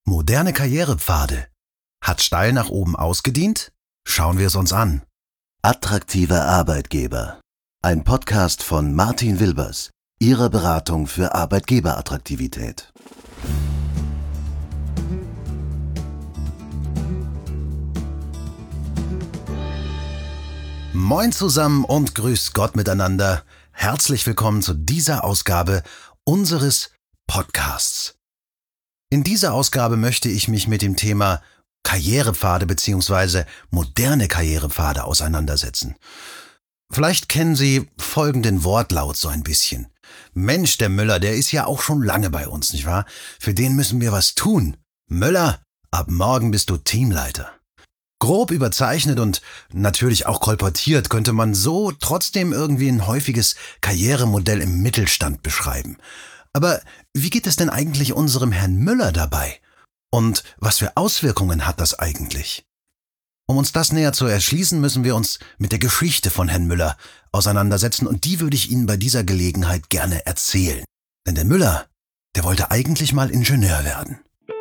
Moderne Karrierepfade. Hat steil nach oben ausgedient? Schauen wir es uns an. Attraktive Arbeitgeber. Ein Podcast von Martin Wilbers, Ihrer Beratung für Arbeitgeberattraktivität. Moin zusammen und grüß Gott miteinander. Herzlich willkommen zu dieser Ausgabe unseres Podcasts. In dieser Ausgabe möchte ich mich mit dem Thema Karrierepfade bzw. moderne Karrierepfade auseinandersetzen. Vielleicht kennen Sie folgenden Wortlaut so ein bisschen. Mensch, der Müller, der ist ja auch schon lange bei uns, nicht wahr? Für den müssen wir was tun. Müller, ab morgen bist du Teamleiter. Grob überzeichnet und natürlich auch kolportiert könnte man so trotzdem irgendwie ein häufiges Karrieremodell im Mittelstand beschreiben. Aber wie geht es denn eigentlich unserem Herrn Müller dabei? Und was für Auswirkungen hat das eigentlich? Um uns das näher zu erschließen, müssen wir uns mit der Geschichte von Herrn Müller auseinandersetzen und die würde ich Ihnen bei dieser Gelegenheit gerne erzählen. Denn der Müller, der wollte eigentlich mal Ingenieur werden.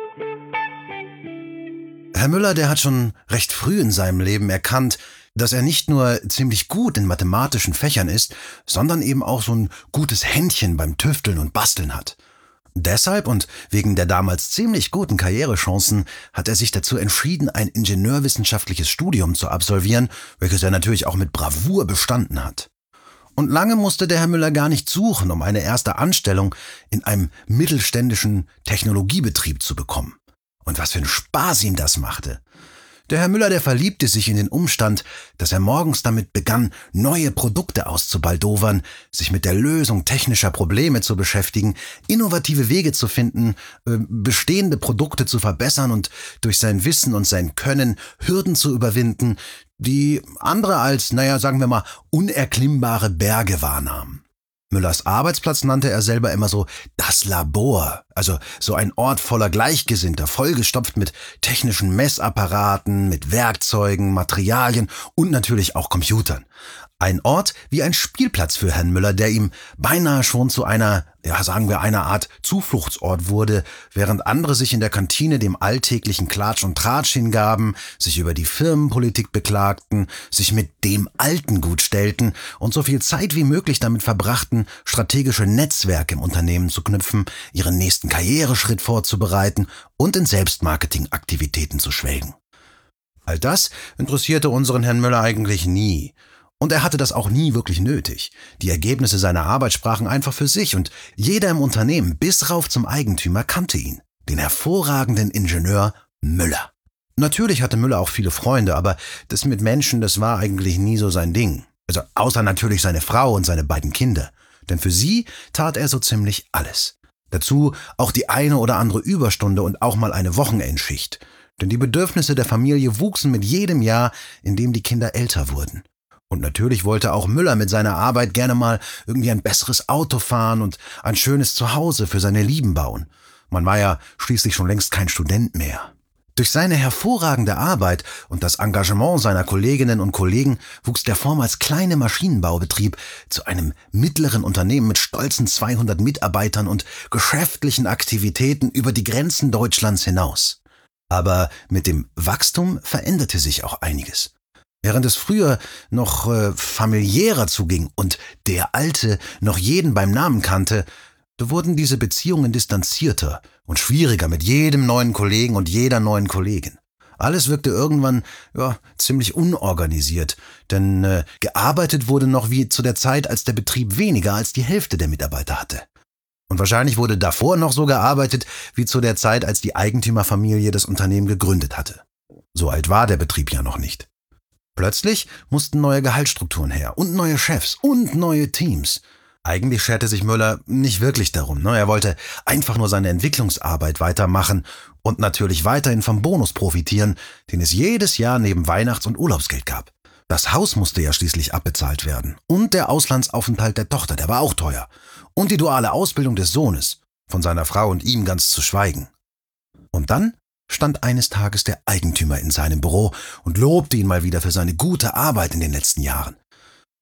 Herr Müller, der hat schon recht früh in seinem Leben erkannt, dass er nicht nur ziemlich gut in mathematischen Fächern ist, sondern eben auch so ein gutes Händchen beim Tüfteln und Basteln hat. Deshalb und wegen der damals ziemlich guten Karrierechancen hat er sich dazu entschieden, ein ingenieurwissenschaftliches Studium zu absolvieren, welches er natürlich auch mit Bravour bestanden hat. Und lange musste der Herr Müller gar nicht suchen, um eine erste Anstellung in einem mittelständischen Technologiebetrieb zu bekommen. Und was für einen Spaß ihm das machte. Der Herr Müller, der verliebte sich in den Umstand, dass er morgens damit begann, neue Produkte auszubaldowern, sich mit der Lösung technischer Probleme zu beschäftigen, innovative Wege zu finden, bestehende Produkte zu verbessern und durch sein Wissen und sein Können Hürden zu überwinden, die andere als, sagen wir mal, unerklimmbare Berge wahrnahmen. Müllers Arbeitsplatz nannte er selber immer so das Labor, also so ein Ort voller Gleichgesinnter, vollgestopft mit technischen Messapparaten, mit Werkzeugen, Materialien und natürlich auch Computern. Ein Ort wie ein Spielplatz für Herrn Müller, der ihm beinahe schon zu einer Art Zufluchtsort wurde, während andere sich in der Kantine dem alltäglichen Klatsch und Tratsch hingaben, sich über die Firmenpolitik beklagten, sich mit dem Alten gut stellten und so viel Zeit wie möglich damit verbrachten, strategische Netzwerke im Unternehmen zu knüpfen, ihren nächsten Karriereschritt vorzubereiten und in Selbstmarketingaktivitäten zu schwelgen. All das interessierte unseren Herrn Müller eigentlich nie. Und er hatte das auch nie wirklich nötig. Die Ergebnisse seiner Arbeit sprachen einfach für sich und jeder im Unternehmen, bis rauf zum Eigentümer, kannte ihn, den hervorragenden Ingenieur Müller. Natürlich hatte Müller auch viele Freunde, aber das mit Menschen, das war eigentlich nie so sein Ding. Also außer natürlich seine Frau und seine beiden Kinder. Denn für sie tat er so ziemlich alles. Dazu auch die eine oder andere Überstunde und auch mal eine Wochenendschicht. Denn die Bedürfnisse der Familie wuchsen mit jedem Jahr, in dem die Kinder älter wurden. Und natürlich wollte auch Müller mit seiner Arbeit gerne mal irgendwie ein besseres Auto fahren und ein schönes Zuhause für seine Lieben bauen. Man war ja schließlich schon längst kein Student mehr. Durch seine hervorragende Arbeit und das Engagement seiner Kolleginnen und Kollegen wuchs der vormals kleine Maschinenbaubetrieb zu einem mittleren Unternehmen mit stolzen 200 Mitarbeitern und geschäftlichen Aktivitäten über die Grenzen Deutschlands hinaus. Aber mit dem Wachstum veränderte sich auch einiges. Während es früher noch familiärer zuging und der Alte noch jeden beim Namen kannte, da wurden diese Beziehungen distanzierter und schwieriger mit jedem neuen Kollegen und jeder neuen Kollegin. Alles wirkte irgendwann ziemlich unorganisiert, denn gearbeitet wurde noch wie zu der Zeit, als der Betrieb weniger als die Hälfte der Mitarbeiter hatte. Und wahrscheinlich wurde davor noch so gearbeitet wie zu der Zeit, als die Eigentümerfamilie das Unternehmen gegründet hatte. So alt war der Betrieb ja noch nicht. Plötzlich mussten neue Gehaltsstrukturen her und neue Chefs und neue Teams. Eigentlich scherte sich Müller nicht wirklich darum. Er wollte einfach nur seine Entwicklungsarbeit weitermachen und natürlich weiterhin vom Bonus profitieren, den es jedes Jahr neben Weihnachts- und Urlaubsgeld gab. Das Haus musste ja schließlich abbezahlt werden. Und der Auslandsaufenthalt der Tochter, der war auch teuer. Und die duale Ausbildung des Sohnes, von seiner Frau und ihm ganz zu schweigen. Und dann stand eines Tages der Eigentümer in seinem Büro und lobte ihn mal wieder für seine gute Arbeit in den letzten Jahren.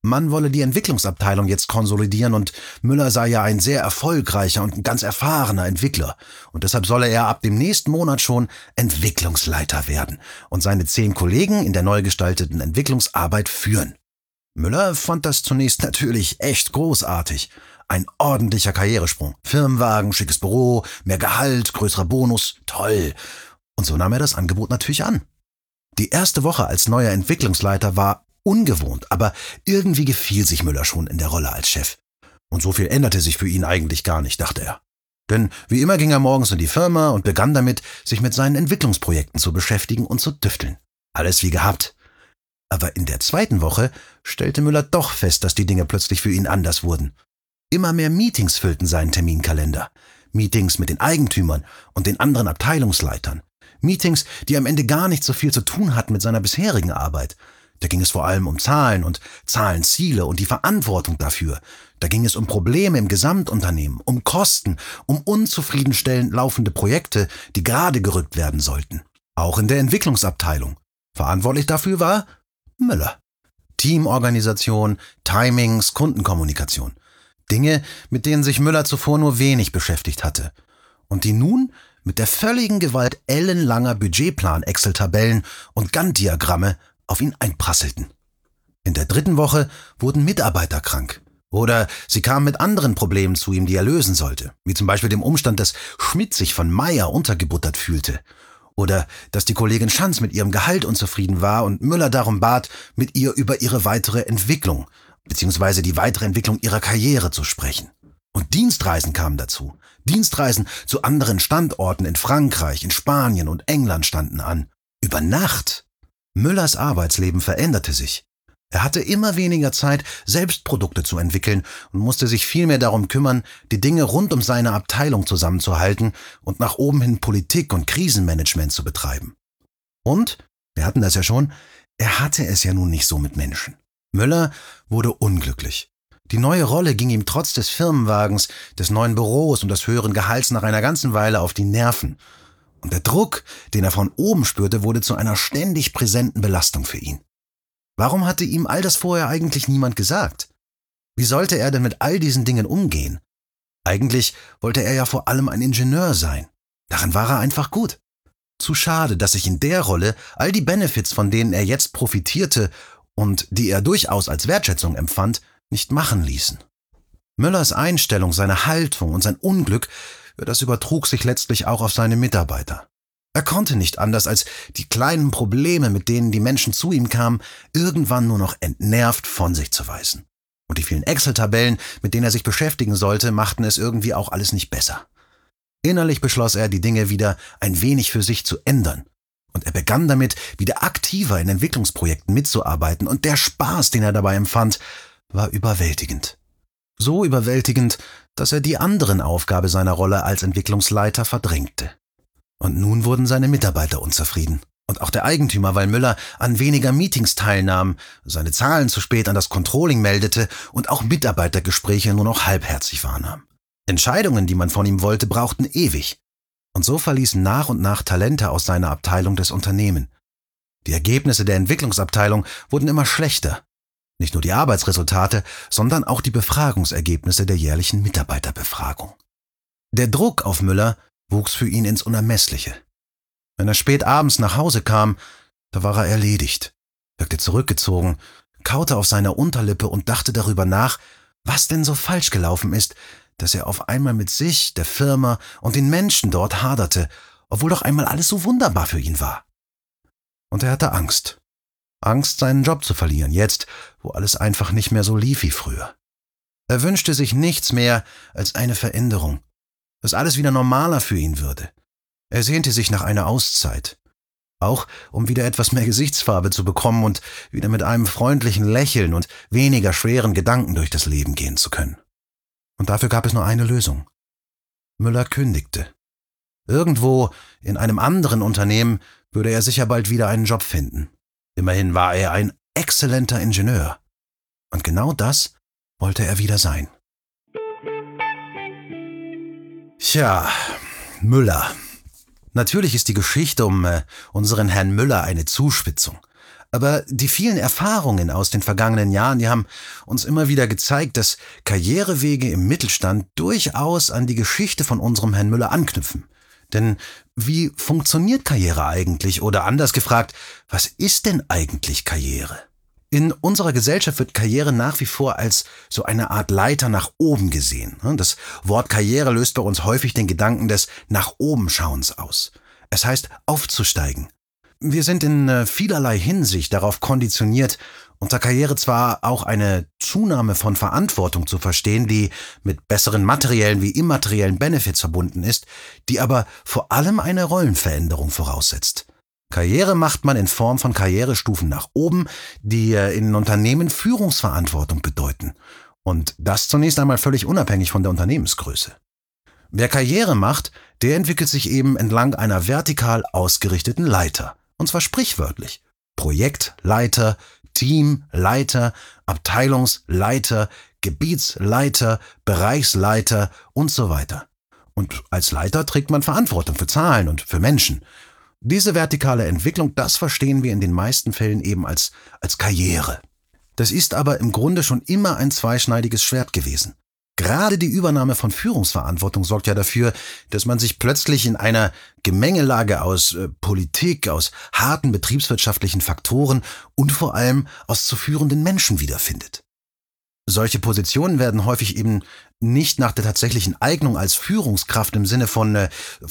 Man wolle die Entwicklungsabteilung jetzt konsolidieren und Müller sei ja ein sehr erfolgreicher und ein ganz erfahrener Entwickler. Und deshalb solle er ab dem nächsten Monat schon Entwicklungsleiter werden und seine 10 Kollegen in der neu gestalteten Entwicklungsarbeit führen. Müller fand das zunächst natürlich echt großartig. Ein ordentlicher Karrieresprung. Firmenwagen, schickes Büro, mehr Gehalt, größerer Bonus. Toll. Und so nahm er das Angebot natürlich an. Die erste Woche als neuer Entwicklungsleiter war ungewohnt, aber irgendwie gefiel sich Müller schon in der Rolle als Chef. Und so viel änderte sich für ihn eigentlich gar nicht, dachte er. Denn wie immer ging er morgens in die Firma und begann damit, sich mit seinen Entwicklungsprojekten zu beschäftigen und zu tüfteln. Alles wie gehabt. Aber in der zweiten Woche stellte Müller doch fest, dass die Dinge plötzlich für ihn anders wurden. Immer mehr Meetings füllten seinen Terminkalender. Meetings mit den Eigentümern und den anderen Abteilungsleitern. Meetings, die am Ende gar nicht so viel zu tun hatten mit seiner bisherigen Arbeit. Da ging es vor allem um Zahlen und Zahlenziele und die Verantwortung dafür. Da ging es um Probleme im Gesamtunternehmen, um Kosten, um unzufriedenstellend laufende Projekte, die gerade gerückt werden sollten. Auch in der Entwicklungsabteilung. Verantwortlich dafür war Müller. Teamorganisation, Timings, Kundenkommunikation. Dinge, mit denen sich Müller zuvor nur wenig beschäftigt hatte. Und die nun mit der völligen Gewalt ellenlanger Budgetplan-Excel-Tabellen und Gantt-Diagramme auf ihn einprasselten. In der dritten Woche wurden Mitarbeiter krank. Oder sie kamen mit anderen Problemen zu ihm, die er lösen sollte. Wie zum Beispiel dem Umstand, dass Schmidt sich von Meier untergebuttert fühlte. Oder dass die Kollegin Schanz mit ihrem Gehalt unzufrieden war und Müller darum bat, mit ihr über ihre weitere Entwicklung bzw. die weitere Entwicklung ihrer Karriere zu sprechen. Und Dienstreisen kamen dazu. Dienstreisen zu anderen Standorten in Frankreich, in Spanien und England standen an. Über Nacht. Müllers Arbeitsleben veränderte sich. Er hatte immer weniger Zeit, selbst Produkte zu entwickeln und musste sich viel mehr darum kümmern, die Dinge rund um seine Abteilung zusammenzuhalten und nach oben hin Politik und Krisenmanagement zu betreiben. Und, wir hatten das ja schon, er hatte es ja nun nicht so mit Menschen. Müller wurde unglücklich. Die neue Rolle ging ihm trotz des Firmenwagens, des neuen Büros und des höheren Gehalts nach einer ganzen Weile auf die Nerven. Und der Druck, den er von oben spürte, wurde zu einer ständig präsenten Belastung für ihn. Warum hatte ihm all das vorher eigentlich niemand gesagt? Wie sollte er denn mit all diesen Dingen umgehen? Eigentlich wollte er ja vor allem ein Ingenieur sein. Darin war er einfach gut. Zu schade, dass sich in der Rolle all die Benefits, von denen er jetzt profitierte und die er durchaus als Wertschätzung empfand, nicht machen ließen. Müllers Einstellung, seine Haltung und sein Unglück, das übertrug sich letztlich auch auf seine Mitarbeiter. Er konnte nicht anders, als die kleinen Probleme, mit denen die Menschen zu ihm kamen, irgendwann nur noch entnervt von sich zu weisen. Und die vielen Excel-Tabellen, mit denen er sich beschäftigen sollte, machten es irgendwie auch alles nicht besser. Innerlich beschloss er, die Dinge wieder ein wenig für sich zu ändern. Und er begann damit, wieder aktiver in Entwicklungsprojekten mitzuarbeiten, und der Spaß, den er dabei empfand, war überwältigend. So überwältigend, dass er die anderen Aufgaben seiner Rolle als Entwicklungsleiter verdrängte. Und nun wurden seine Mitarbeiter unzufrieden. Und auch der Eigentümer, weil Müller an weniger Meetings teilnahm, seine Zahlen zu spät an das Controlling meldete und auch Mitarbeitergespräche nur noch halbherzig wahrnahm. Entscheidungen, die man von ihm wollte, brauchten ewig. Und so verließen nach und nach Talente aus seiner Abteilung des Unternehmen. Die Ergebnisse der Entwicklungsabteilung wurden immer schlechter. Nicht nur die Arbeitsresultate, sondern auch die Befragungsergebnisse der jährlichen Mitarbeiterbefragung. Der Druck auf Müller wuchs für ihn ins Unermessliche. Wenn er spät abends nach Hause kam, da war er erledigt, wirkte zurückgezogen, kaute auf seiner Unterlippe und dachte darüber nach, was denn so falsch gelaufen ist, dass er auf einmal mit sich, der Firma und den Menschen dort haderte, obwohl doch einmal alles so wunderbar für ihn war. Und er hatte Angst. Angst, seinen Job zu verlieren, jetzt, wo alles einfach nicht mehr so lief wie früher. Er wünschte sich nichts mehr als eine Veränderung, dass alles wieder normaler für ihn würde. Er sehnte sich nach einer Auszeit. Auch, um wieder etwas mehr Gesichtsfarbe zu bekommen und wieder mit einem freundlichen Lächeln und weniger schweren Gedanken durch das Leben gehen zu können. Und dafür gab es nur eine Lösung. Müller kündigte. Irgendwo in einem anderen Unternehmen würde er sicher bald wieder einen Job finden. Immerhin war er ein exzellenter Ingenieur. Und genau das wollte er wieder sein. Tja, Müller. Natürlich ist die Geschichte um unseren Herrn Müller eine Zuspitzung. Aber die vielen Erfahrungen aus den vergangenen Jahren, die haben uns immer wieder gezeigt, dass Karrierewege im Mittelstand durchaus an die Geschichte von unserem Herrn Müller anknüpfen. Denn wie funktioniert Karriere eigentlich? Oder anders gefragt, was ist denn eigentlich Karriere? In unserer Gesellschaft wird Karriere nach wie vor als so eine Art Leiter nach oben gesehen. Das Wort Karriere löst bei uns häufig den Gedanken des Nach-oben-Schauens aus. Es heißt, aufzusteigen. Wir sind in vielerlei Hinsicht darauf konditioniert, unter Karriere zwar auch eine Zunahme von Verantwortung zu verstehen, die mit besseren materiellen wie immateriellen Benefits verbunden ist, die aber vor allem eine Rollenveränderung voraussetzt. Karriere macht man in Form von Karrierestufen nach oben, die in Unternehmen Führungsverantwortung bedeuten. Und das zunächst einmal völlig unabhängig von der Unternehmensgröße. Wer Karriere macht, der entwickelt sich eben entlang einer vertikal ausgerichteten Leiter. Und zwar sprichwörtlich. Projektleiter, Teamleiter, Abteilungsleiter, Gebietsleiter, Bereichsleiter und so weiter. Und als Leiter trägt man Verantwortung für Zahlen und für Menschen. Diese vertikale Entwicklung, das verstehen wir in den meisten Fällen eben als Karriere. Das ist aber im Grunde schon immer ein zweischneidiges Schwert gewesen. Gerade die Übernahme von Führungsverantwortung sorgt ja dafür, dass man sich plötzlich in einer Gemengelage aus Politik, aus harten betriebswirtschaftlichen Faktoren und vor allem aus zu führenden Menschen wiederfindet. Solche Positionen werden häufig eben nicht nach der tatsächlichen Eignung als Führungskraft im Sinne von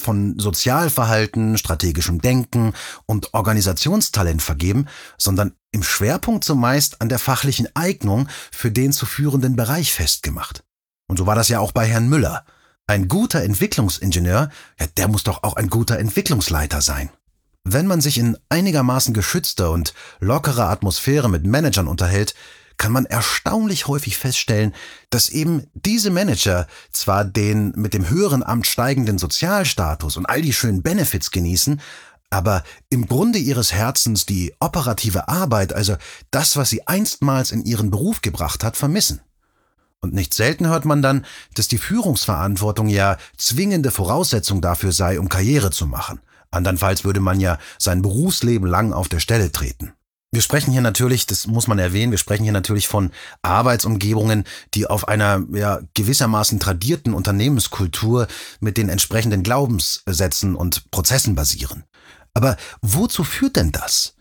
Sozialverhalten, strategischem Denken und Organisationstalent vergeben, sondern im Schwerpunkt zumeist an der fachlichen Eignung für den zu führenden Bereich festgemacht. Und so war das ja auch bei Herrn Müller. Ein guter Entwicklungsingenieur, ja, der muss doch auch ein guter Entwicklungsleiter sein. Wenn man sich in einigermaßen geschützter und lockerer Atmosphäre mit Managern unterhält, kann man erstaunlich häufig feststellen, dass eben diese Manager zwar den mit dem höheren Amt steigenden Sozialstatus und all die schönen Benefits genießen, aber im Grunde ihres Herzens die operative Arbeit, also das, was sie einstmals in ihren Beruf gebracht hat, vermissen. Und nicht selten hört man dann, dass die Führungsverantwortung ja zwingende Voraussetzung dafür sei, um Karriere zu machen. Andernfalls würde man ja sein Berufsleben lang auf der Stelle treten. Wir sprechen hier natürlich, das muss man erwähnen, wir sprechen hier natürlich von Arbeitsumgebungen, die auf einer gewissermaßen tradierten Unternehmenskultur mit den entsprechenden Glaubenssätzen und Prozessen basieren. Aber wozu führt denn das?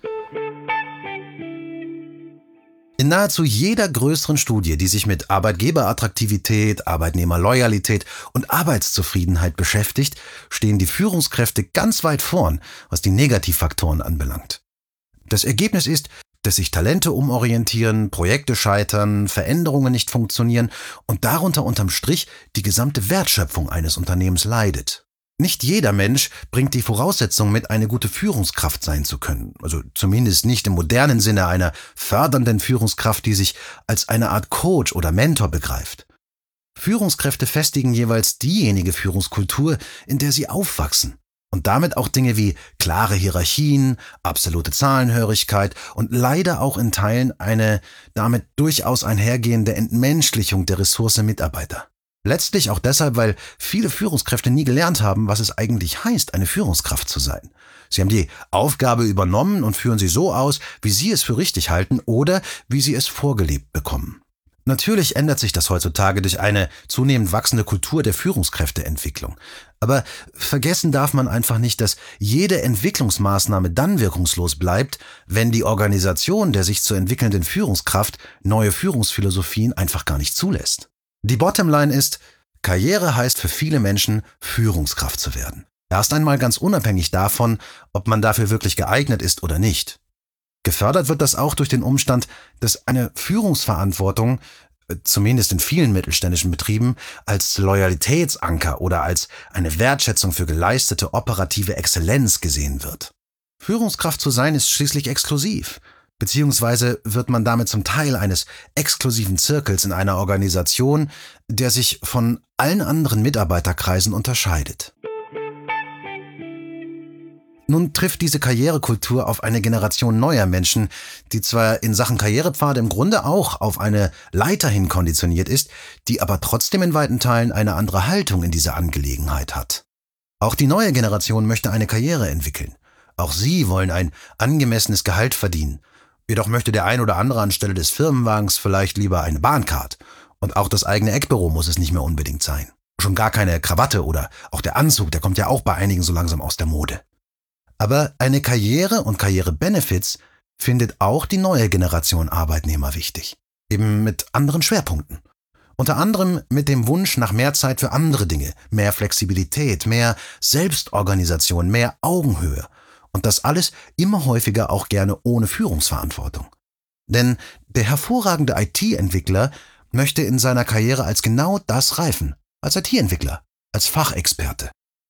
In nahezu jeder größeren Studie, die sich mit Arbeitgeberattraktivität, Arbeitnehmerloyalität und Arbeitszufriedenheit beschäftigt, stehen die Führungskräfte ganz weit vorn, was die Negativfaktoren anbelangt. Das Ergebnis ist, dass sich Talente umorientieren, Projekte scheitern, Veränderungen nicht funktionieren und darunter unterm Strich die gesamte Wertschöpfung eines Unternehmens leidet. Nicht jeder Mensch bringt die Voraussetzung mit, eine gute Führungskraft sein zu können. Also zumindest nicht im modernen Sinne einer fördernden Führungskraft, die sich als eine Art Coach oder Mentor begreift. Führungskräfte festigen jeweils diejenige Führungskultur, in der sie aufwachsen. Und damit auch Dinge wie klare Hierarchien, absolute Zahlenhörigkeit und leider auch in Teilen eine damit durchaus einhergehende Entmenschlichung der Ressource Mitarbeiter. Letztlich auch deshalb, weil viele Führungskräfte nie gelernt haben, was es eigentlich heißt, eine Führungskraft zu sein. Sie haben die Aufgabe übernommen und führen sie so aus, wie sie es für richtig halten oder wie sie es vorgelebt bekommen. Natürlich ändert sich das heutzutage durch eine zunehmend wachsende Kultur der Führungskräfteentwicklung. Aber vergessen darf man einfach nicht, dass jede Entwicklungsmaßnahme dann wirkungslos bleibt, wenn die Organisation der sich zu entwickelnden Führungskraft neue Führungsphilosophien einfach gar nicht zulässt. Die Bottomline ist, Karriere heißt für viele Menschen, Führungskraft zu werden. Erst einmal ganz unabhängig davon, ob man dafür wirklich geeignet ist oder nicht. Gefördert wird das auch durch den Umstand, dass eine Führungsverantwortung, zumindest in vielen mittelständischen Betrieben, als Loyalitätsanker oder als eine Wertschätzung für geleistete operative Exzellenz gesehen wird. Führungskraft zu sein ist schließlich exklusiv. Beziehungsweise wird man damit zum Teil eines exklusiven Zirkels in einer Organisation, der sich von allen anderen Mitarbeiterkreisen unterscheidet. Nun trifft diese Karrierekultur auf eine Generation neuer Menschen, die zwar in Sachen Karrierepfade im Grunde auch auf eine Leiter hin konditioniert ist, die aber trotzdem in weiten Teilen eine andere Haltung in dieser Angelegenheit hat. Auch die neue Generation möchte eine Karriere entwickeln. Auch sie wollen ein angemessenes Gehalt verdienen. Jedoch möchte der ein oder andere anstelle des Firmenwagens vielleicht lieber eine Bahncard. Und auch das eigene Eckbüro muss es nicht mehr unbedingt sein. Schon gar keine Krawatte oder auch der Anzug, der kommt ja auch bei einigen so langsam aus der Mode. Aber eine Karriere und Karrierebenefits findet auch die neue Generation Arbeitnehmer wichtig. Eben mit anderen Schwerpunkten. Unter anderem mit dem Wunsch nach mehr Zeit für andere Dinge, mehr Flexibilität, mehr Selbstorganisation, mehr Augenhöhe. Und das alles immer häufiger auch gerne ohne Führungsverantwortung. Denn der hervorragende IT-Entwickler möchte in seiner Karriere als genau das reifen, als IT-Entwickler, als Fachexperte.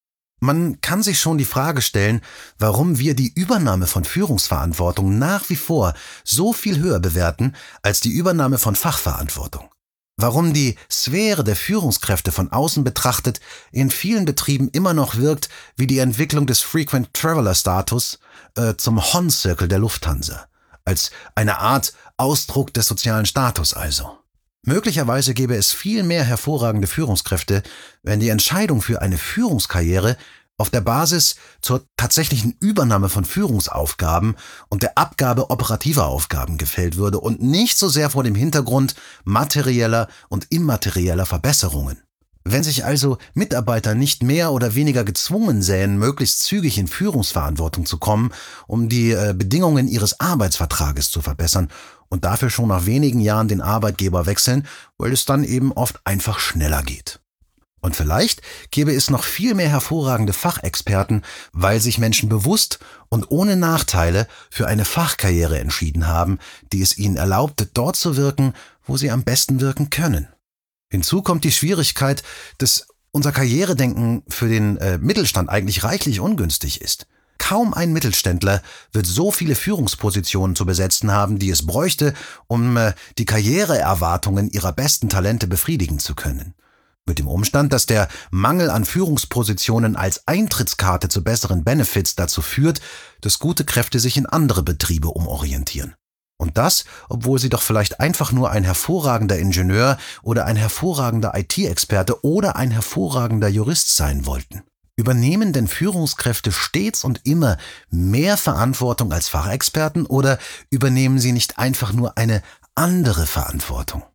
Man kann sich schon die Frage stellen, warum wir die Übernahme von Führungsverantwortung nach wie vor so viel höher bewerten als die Übernahme von Fachverantwortung. Warum die Sphäre der Führungskräfte von außen betrachtet in vielen Betrieben immer noch wirkt wie die Entwicklung des Frequent Traveler Status zum Hon-Circle der Lufthansa, als eine Art Ausdruck des sozialen Status also. Möglicherweise gäbe es viel mehr hervorragende Führungskräfte, wenn die Entscheidung für eine Führungskarriere auf der Basis zur tatsächlichen Übernahme von Führungsaufgaben und der Abgabe operativer Aufgaben gefällt würde und nicht so sehr vor dem Hintergrund materieller und immaterieller Verbesserungen. Wenn sich also Mitarbeiter nicht mehr oder weniger gezwungen sähen, möglichst zügig in Führungsverantwortung zu kommen, um die Bedingungen ihres Arbeitsvertrages zu verbessern und dafür schon nach wenigen Jahren den Arbeitgeber wechseln, weil es dann eben oft einfach schneller geht. Und vielleicht gäbe es noch viel mehr hervorragende Fachexperten, weil sich Menschen bewusst und ohne Nachteile für eine Fachkarriere entschieden haben, die es ihnen erlaubt, dort zu wirken, wo sie am besten wirken können. Hinzu kommt die Schwierigkeit, dass unser Karrieredenken für den Mittelstand eigentlich reichlich ungünstig ist. Kaum ein Mittelständler wird so viele Führungspositionen zu besetzen haben, die es bräuchte, um die Karriereerwartungen ihrer besten Talente befriedigen zu können. Mit dem Umstand, dass der Mangel an Führungspositionen als Eintrittskarte zu besseren Benefits dazu führt, dass gute Kräfte sich in andere Betriebe umorientieren. Und das, obwohl sie doch vielleicht einfach nur ein hervorragender Ingenieur oder ein hervorragender IT-Experte oder ein hervorragender Jurist sein wollten. Übernehmen denn Führungskräfte stets und immer mehr Verantwortung als Fachexperten oder übernehmen sie nicht einfach nur eine andere Verantwortung?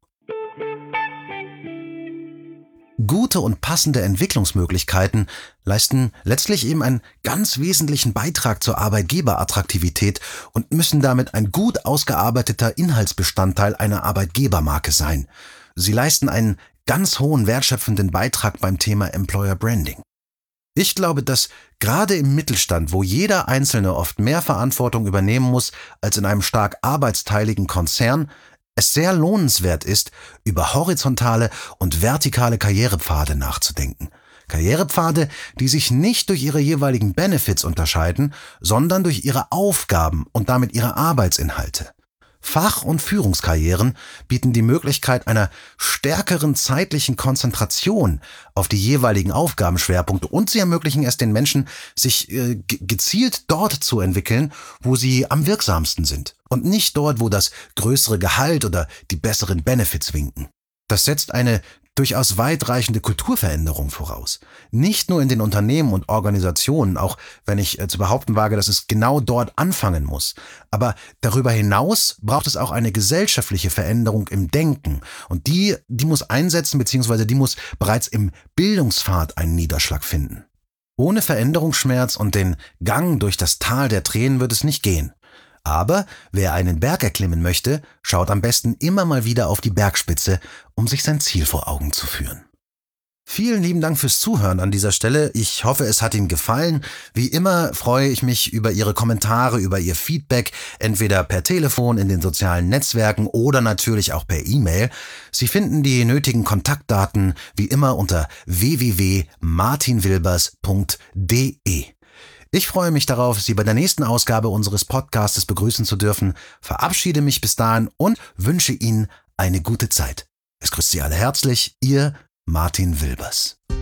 Gute und passende Entwicklungsmöglichkeiten leisten letztlich eben einen ganz wesentlichen Beitrag zur Arbeitgeberattraktivität und müssen damit ein gut ausgearbeiteter Inhaltsbestandteil einer Arbeitgebermarke sein. Sie leisten einen ganz hohen wertschöpfenden Beitrag beim Thema Employer Branding. Ich glaube, dass gerade im Mittelstand, wo jeder Einzelne oft mehr Verantwortung übernehmen muss als in einem stark arbeitsteiligen Konzern, es sehr lohnenswert ist, über horizontale und vertikale Karrierepfade nachzudenken. Karrierepfade, die sich nicht durch ihre jeweiligen Benefits unterscheiden, sondern durch ihre Aufgaben und damit ihre Arbeitsinhalte. Fach- und Führungskarrieren bieten die Möglichkeit einer stärkeren zeitlichen Konzentration auf die jeweiligen Aufgabenschwerpunkte und sie ermöglichen es den Menschen, sich gezielt dort zu entwickeln, wo sie am wirksamsten sind und nicht dort, wo das größere Gehalt oder die besseren Benefits winken. Das setzt eine durchaus weitreichende Kulturveränderung voraus. Nicht nur in den Unternehmen und Organisationen, auch wenn ich zu behaupten wage, dass es genau dort anfangen muss. Aber darüber hinaus braucht es auch eine gesellschaftliche Veränderung im Denken. Und die muss einsetzen, beziehungsweise die muss bereits im Bildungspfad einen Niederschlag finden. Ohne Veränderungsschmerz und den Gang durch das Tal der Tränen wird es nicht gehen. Aber wer einen Berg erklimmen möchte, schaut am besten immer mal wieder auf die Bergspitze, um sich sein Ziel vor Augen zu führen. Vielen lieben Dank fürs Zuhören an dieser Stelle. Ich hoffe, es hat Ihnen gefallen. Wie immer freue ich mich über Ihre Kommentare, über Ihr Feedback, entweder per Telefon, in den sozialen Netzwerken oder natürlich auch per E-Mail. Sie finden die nötigen Kontaktdaten wie immer unter www.martinwilbers.de. Ich freue mich darauf, Sie bei der nächsten Ausgabe unseres Podcastes begrüßen zu dürfen, verabschiede mich bis dahin und wünsche Ihnen eine gute Zeit. Es grüßt Sie alle herzlich, Ihr Martin Wilbers.